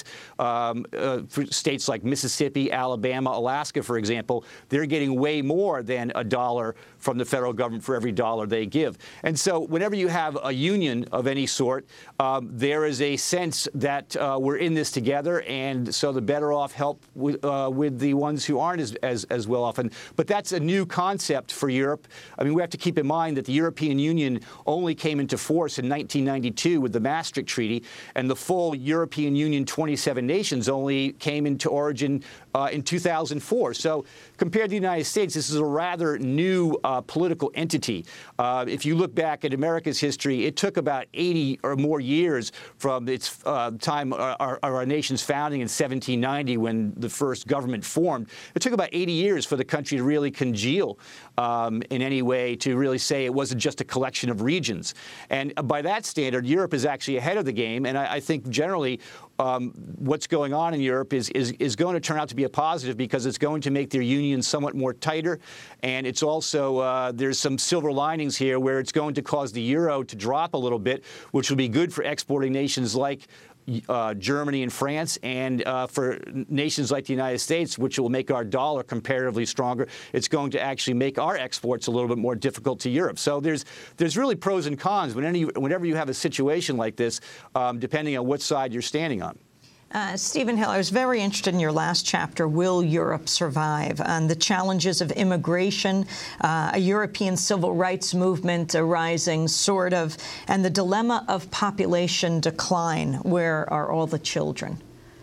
states like Mississippi, Alabama, Alaska, for example, they're getting way more than a dollar from the federal government for every dollar they give. And so whenever you have a union of any sort, there is a sense that we're in this together, and so the better off help with the ones who aren't as well off. But that's a new concept for Europe. I mean, we have to keep in mind that the European Union only came into force in 1992 with the Maastricht Treaty, and the full European Union, 27 nations, only came into origin in 2004. So compared to the United States, this is a rather new political entity. If you look back at America's history, it took about 80 or more years from its time, our nation's founding in 1790 when the first government formed. It took about 80 years for the country to really congeal in any way, to really say it wasn't just a collection of regions. And by that standard, Europe is actually ahead of the game. And I think generally what's going on in Europe is going to turn out to be a positive because it's going to make their union somewhat more tighter. And it's also, there's some silver linings here where it's going to cause the euro to drop a little bit, which will be good for exporting nations like Germany and France, and for nations like the United States, which will make our dollar comparatively stronger. It's going to actually make our exports a little bit more difficult to Europe. So there's really pros and cons whenever you have a situation like this, depending on what side you're standing on. Stephen Hill, I was very interested in your last chapter, Will Europe Survive? On the challenges of immigration, a European civil rights movement arising, sort of, and the dilemma of population decline. Where are all the children?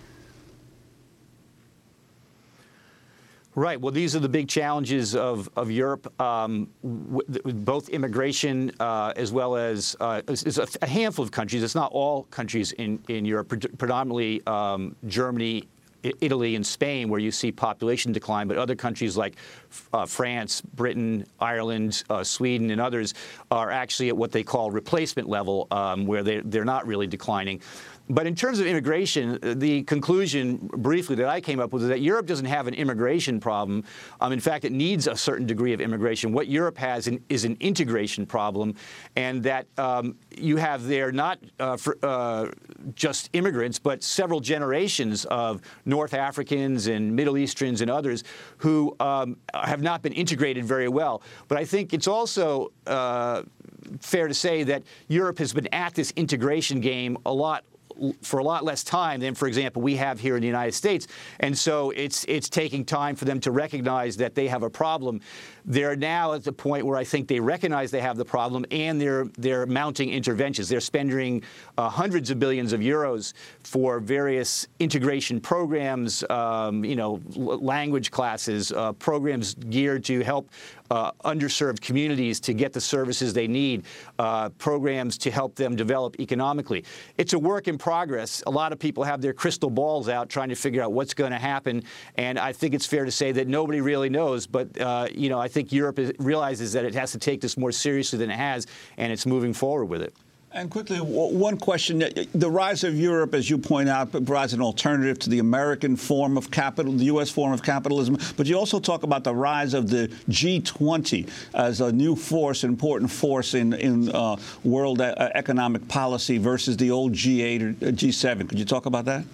Right. Well, these are the big challenges of Europe, both immigration as well as it's a handful of countries. It's not all countries in Europe, predominantly Germany, Italy, and Spain, where you see population decline, but other countries like France, Britain, Ireland, Sweden, and others are actually at what they call replacement level, where they're not really declining. But in terms of immigration, the conclusion, briefly, that I came up with is that Europe doesn't have an immigration problem. In fact, it needs a certain degree of immigration. What Europe has is an integration problem, and that you have there not just immigrants, but several generations of North Africans and Middle Easterns and others who have not been integrated very well. But I think it's also fair to say that Europe has been at this integration game for a lot less time than, for example, we have here in the United States. And so it's taking time for them to recognize that they have a problem. They're now at the point where I think they recognize they have the problem, and they're mounting interventions. They're spending hundreds of billions of euros for various integration programs, language classes, programs geared to help underserved communities to get the services they need, programs to help them develop economically. It's a work in progress. A lot of people have their crystal balls out trying to figure out what's going to happen, and I think it's fair to say that nobody really knows. But I think Europe realizes that it has to take this more seriously than it has, and it's moving forward with it. And quickly, one question. The rise of Europe, as you point out, provides an alternative to the American form of capital, the U.S. form of capitalism. But you also talk about the rise of the G20 as a new force, important force in world economic policy versus the old G8 or G7. Could you talk about that?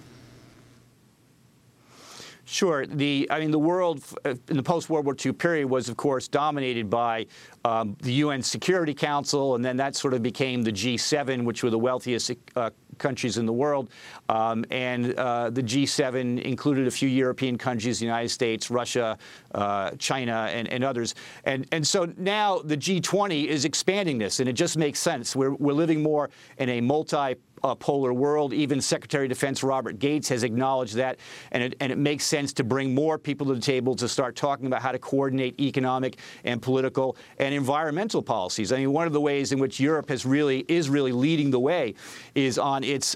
Sure. The world in the post-World War II period was, of course, dominated by the UN Security Council, and then that sort of became the G7, which were the wealthiest countries in the world. The G7 included a few European countries, the United States, Russia, China, and others. And so now the G20 is expanding this, and it just makes sense. We're living more in a multi-polar world. Even Secretary of Defense Robert Gates has acknowledged that, and it makes sense to bring more people to the table to start talking about how to coordinate economic and political and environmental policies. I mean, one of the ways in which Europe is really leading the way is on its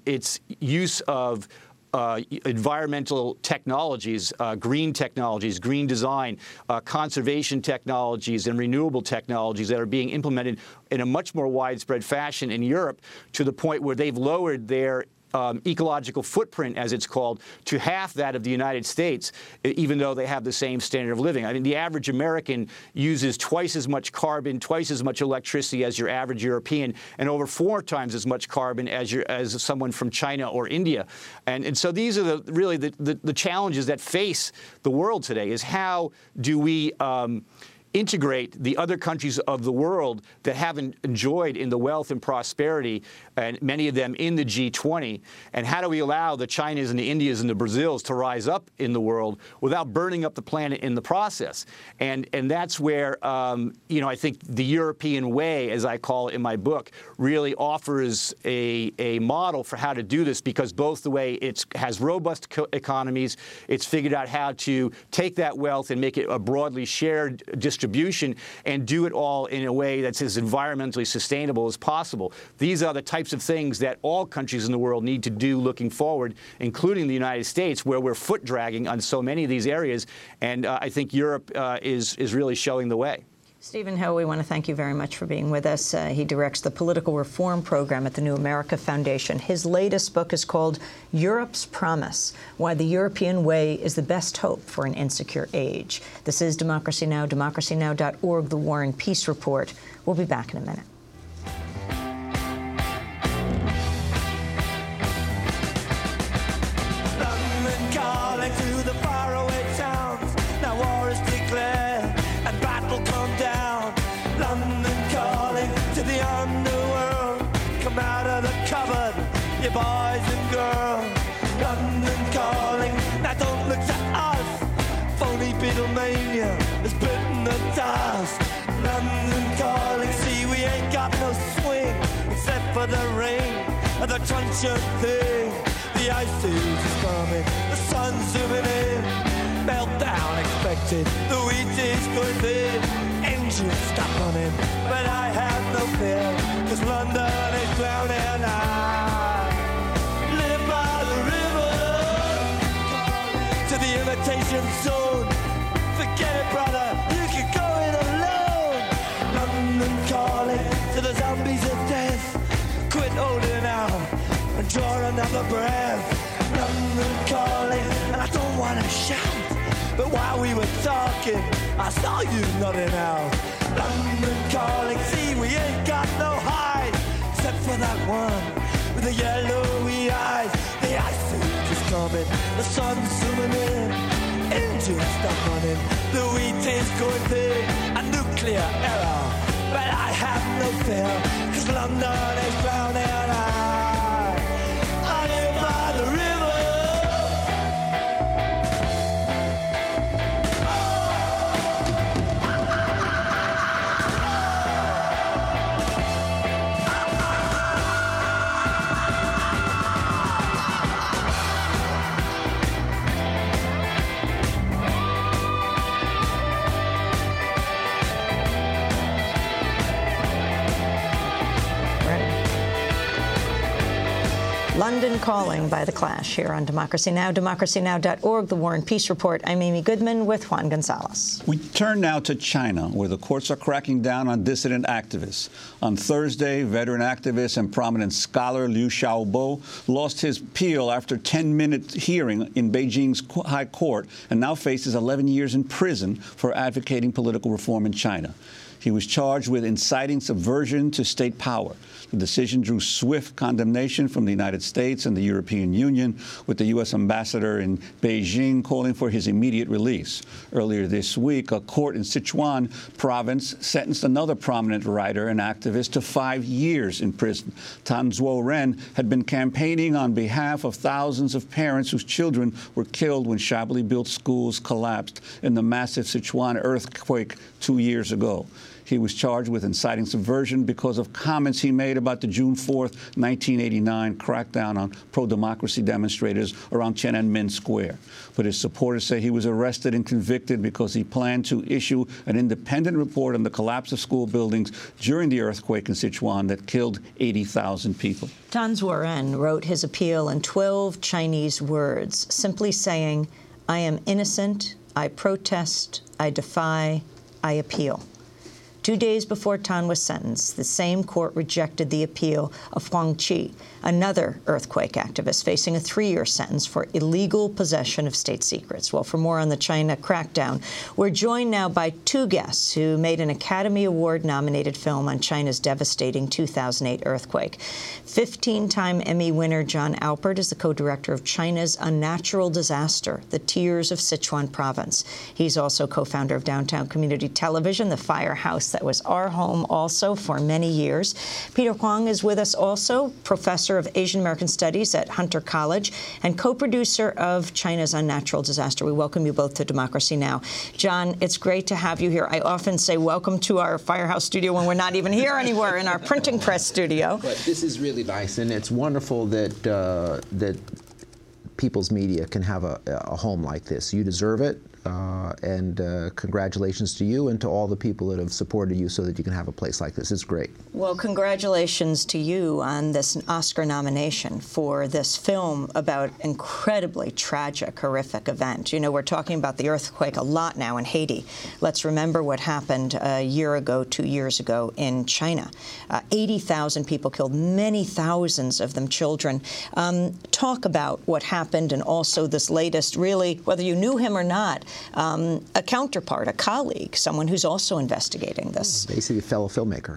use of environmental technologies, green design, conservation technologies, and renewable technologies that are being implemented in a much more widespread fashion in Europe, to the point where they've lowered their ecological footprint, as it's called, to half that of the United States, even though they have the same standard of living. I mean, the average American uses twice as much carbon, twice as much electricity as your average European, and over 4 times as much carbon as someone from China or India. And so these are really the challenges that face the world today, is how do we integrate the other countries of the world that haven't enjoyed in the wealth and prosperity, and many of them in the G20, and how do we allow the Chinas and the Indias and the Brazils to rise up in the world without burning up the planet in the process? And that's where, I think the European way, as I call it in my book, really offers a model for how to do this, because both the way it has robust economies, it's figured out how to take that wealth and make it a broadly shared distribution, and do it all in a way that's as environmentally sustainable as possible. These are the types of things that all countries in the world need to do looking forward, including the United States, where we're foot dragging on so many of these areas. And I think Europe is really showing the way. Stephen Hough, we want to thank you very much for being with us. He directs the Political Reform Program at the New America Foundation. His latest book is called Europe's Promise: Why the European Way is the Best Hope for an Insecure Age. This is Democracy Now!, democracynow.org, The War and Peace Report. We'll be back in a minute. London calling to the faraway towns. Now war is declared and battle come down. London calling to the underworld. Come out of the cupboard, you boys and girls. London calling, now don't look to us. Phony Beatlemania has bitten the dust. London calling, see we ain't got no swing except for the rain and the truncheon thing. The ice age is coming, the sun's zooming in. Meltdown expected, the wheat is going thin. Engines stop running, but I have no fear, 'cause London is drowning. I live by the river to the imitation zone. Forget it, brother, you can go it alone. London calling to the zombies of death. Quit holding out and draw another breath. London calling, and I don't want to shout, but while we were talking, I saw you nodding out. London calling, see we ain't got no hide, except for that one with the yellowy eyes. The ice age is coming, the sun's zooming in. Engines stop running, the wheat is going thin. A nuclear error, but I have no fear, 'cause London is drowning. I live by the river. London Calling by The Clash here on Democracy Now!, democracynow.org, The War and Peace Report. I'm Amy Goodman with Juan Gonzalez. We turn now to China, where the courts are cracking down on dissident activists. On Thursday, veteran activist and prominent scholar Liu Xiaobo lost his appeal after a 10-minute hearing in Beijing's High Court and now faces 11 years in prison for advocating political reform in China. He was charged with inciting subversion to state power. The decision drew swift condemnation from the United States and the European Union, with the U.S. ambassador in Beijing calling for his immediate release. Earlier this week, a court in Sichuan province sentenced another prominent writer and activist to 5 years in prison. Tan Zuo-ren had been campaigning on behalf of thousands of parents whose children were killed when shabbily built schools collapsed in the massive Sichuan earthquake 2 years ago. He was charged with inciting subversion because of comments he made about the June 4th, 1989 crackdown on pro-democracy demonstrators around Tiananmen Square. But his supporters say he was arrested and convicted because he planned to issue an independent report on the collapse of school buildings during the earthquake in Sichuan that killed 80,000 people. Tan Zuo-ren wrote his appeal in 12 Chinese words, simply saying, "I am innocent, I protest, I defy, I appeal." 2 days before Tan was sentenced, the same court rejected the appeal of Huang Qi, another earthquake activist facing a 3-year sentence for illegal possession of state secrets. Well, for more on the China crackdown, we're joined now by two guests who made an Academy Award-nominated film on China's devastating 2008 earthquake. 15-time Emmy winner John Alpert is the co-director of China's Unnatural Disaster, The Tears of Sichuan Province. He's also co-founder of Downtown Community Television, the firehouse that was our home also for many years. Peter Huang is with us also, professor of Asian American Studies at Hunter College and co-producer of China's Unnatural Disaster. We welcome you both to Democracy Now! John, it's great to have you here. I often say welcome to our firehouse studio when we're not even here anywhere in our printing press studio. But this is really nice, and it's wonderful that that people's media can have a home like this. You deserve it. And congratulations to you and to all the people that have supported you so that you can have a place like this. It's great. Well, congratulations to you on this Oscar nomination for this film about incredibly tragic, horrific event. You know, we're talking about the earthquake a lot now in Haiti. Let's remember what happened a year ago, 2 years ago in China. 80,000 people killed, many thousands of them children. Talk about what happened and also this latest, really, whether you knew him or not, a counterpart, a colleague, someone who's also investigating this. Basically a fellow filmmaker.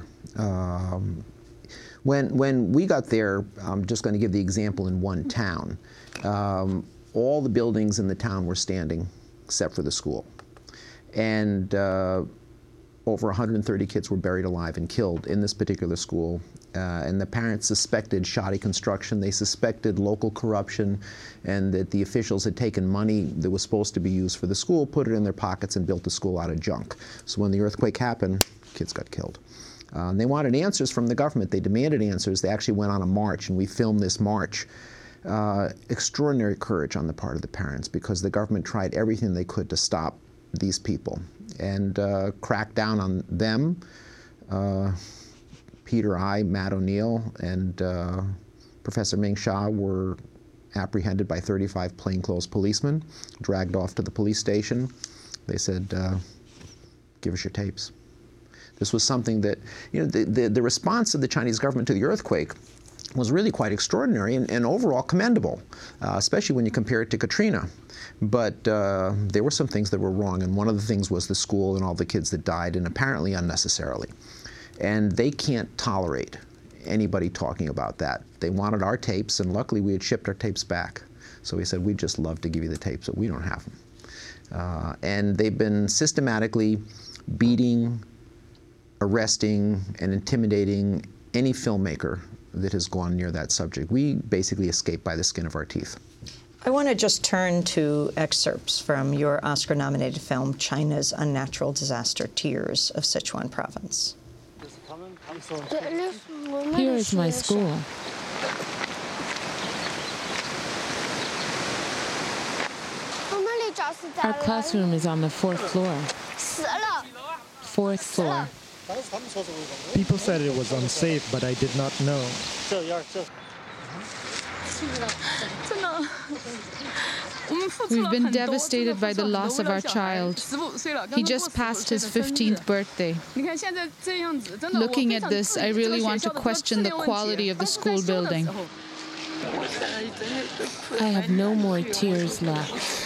When we got there, I'm just going to give the example in one town. All the buildings in the town were standing except for the school. And over 130 kids were buried alive and killed in this particular school. And the parents suspected shoddy construction. They suspected local corruption, and that the officials had taken money that was supposed to be used for the school, put it in their pockets, and built the school out of junk. So when the earthquake happened, kids got killed. They wanted answers from the government. They demanded answers. They actually went on a march, and we filmed this march. Extraordinary courage on the part of the parents, because the government tried everything they could to stop these people and crack down on them. Peter I, Matt O'Neill, and Professor Ming Xia were apprehended by 35 plainclothes policemen, dragged off to the police station. They said, give us your tapes. This was something that, you know, the response of the Chinese government to the earthquake was really quite extraordinary and overall commendable, especially when you compare it to Katrina. But there were some things that were wrong, and one of the things was the school and all the kids that died, and apparently unnecessarily. And they can't tolerate anybody talking about that. They wanted our tapes, and luckily we had shipped our tapes back. So we said, we'd just love to give you the tapes, but we don't have them. And they've been systematically beating, arresting, and intimidating any filmmaker that has gone near that subject. We basically escaped by the skin of our teeth. I want to just turn to excerpts from your Oscar-nominated film, China's Unnatural Disaster, Tears of Sichuan Province. Here is my school. Our classroom is on the 4th floor. 4th floor. People said it was unsafe, but I did not know. We've been devastated by the loss of our child. He just passed his 15th birthday. Looking at this, I really want to question the quality of the school building. I have no more tears left.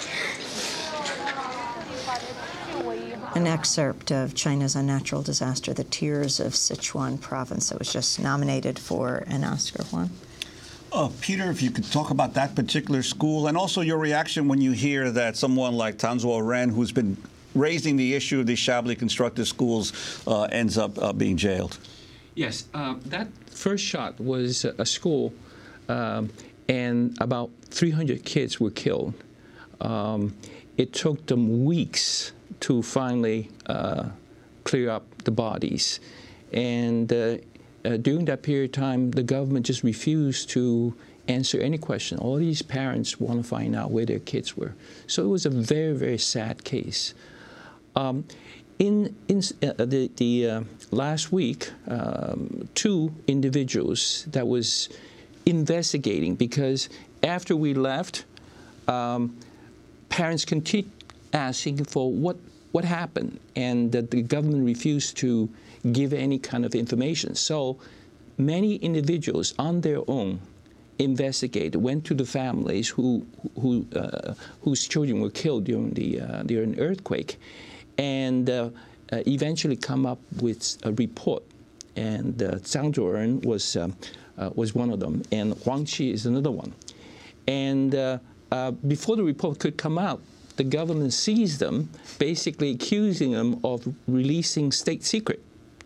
An excerpt of China's unnatural disaster, The Tears of Sichuan Province, that was just nominated for an Oscar. Juan? Peter, if you could talk about that particular school and also your reaction when you hear that someone like Tan Zuo-Ren, who's been raising the issue of these shabbily constructed schools, ends up being jailed. Yes, that first shot was a school, and about 300 kids were killed. It took them weeks to finally clear up the bodies. And during that period of time, the government just refused to answer any question. All these parents want to find out where their kids were. So it was a very, very sad case. In the last week, two individuals that was investigating, because after we left, parents continued asking for what happened, and that the government refused to give any kind of information. So many individuals on their own investigated, went to the families whose children were killed during the earthquake, and eventually come up with a report. And Zhang Zuo-Ren was one of them, and Huang Qi is another one. And before the report could come out, the government seized them, basically accusing them of releasing state secret.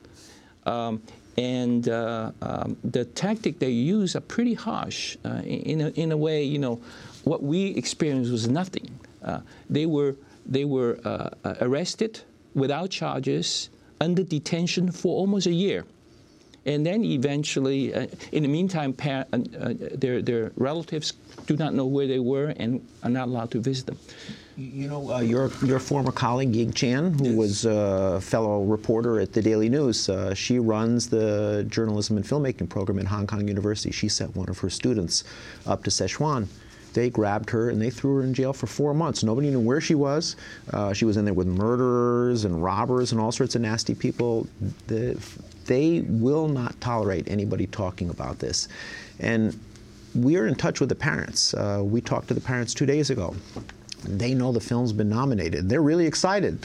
The tactic they use are pretty harsh. In a way, you know, what we experienced was nothing. They were arrested without charges, under detention for almost a year. And then eventually, in the meantime, their relatives do not know where they were and are not allowed to visit them. You know, your former colleague, Ying Chan, who was a fellow reporter at the Daily News, she runs the journalism and filmmaking program at Hong Kong University. She sent one of her students up to Sichuan. They grabbed her and they threw her in jail for 4 months. Nobody knew where she was. She was in there with murderers and robbers and all sorts of nasty people. They will not tolerate anybody talking about this. And we are in touch with the parents. We talked to the parents 2 days ago. They know the film's been nominated. They're really excited.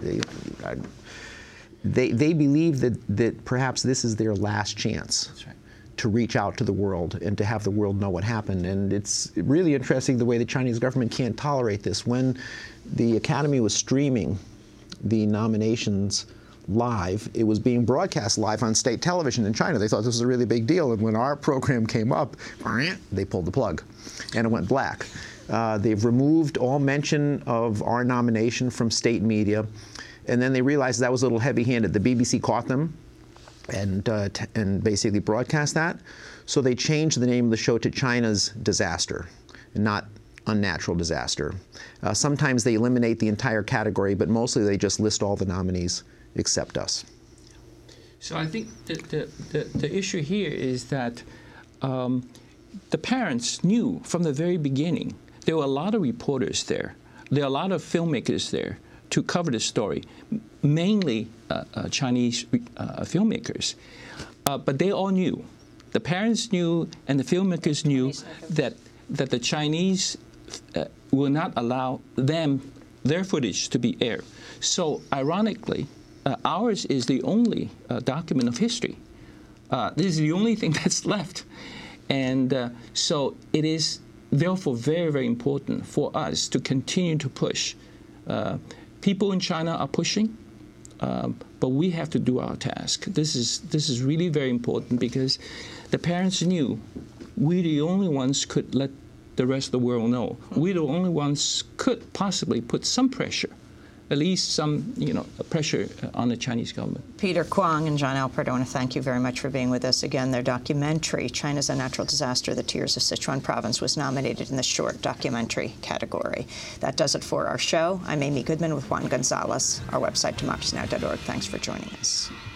They believe that perhaps this is their last chance. That's right. To reach out to the world and to have the world know what happened. And it's really interesting the way the Chinese government can't tolerate this. When the Academy was streaming the nominations live, it was being broadcast live on state television in China. They thought this was a really big deal. And when our program came up, they pulled the plug and it went black. They've removed all mention of our nomination from state media. And then they realized that was a little heavy-handed. The BBC caught them and basically broadcast that. So they changed the name of the show to China's Disaster, and not Unnatural Disaster. Sometimes they eliminate the entire category, but mostly they just list all the nominees except us. So I think the issue here is that the parents knew from the very beginning. There were a lot of reporters there. There are a lot of filmmakers there to cover the story, mainly Chinese filmmakers. But they all knew. The parents knew and the filmmakers knew that the Chinese will not allow their footage to be aired. So ironically, ours is the only document of history. This is the only thing that's left. And so it is therefore very, very important for us to continue to push. People in China are pushing, but we have to do our task. This is really very important because the parents knew we're the only ones could let the rest of the world know. We're the only ones could possibly put some pressure, at least some pressure on the Chinese government. Peter Kwong and John Alpert, I want to thank you very much for being with us again. Their documentary, China's Unnatural Disaster, The Tears of Sichuan Province, was nominated in the short documentary category. That does it for our show. I'm Amy Goodman with Juan Gonzalez. Our website, democracynow.org. Thanks for joining us.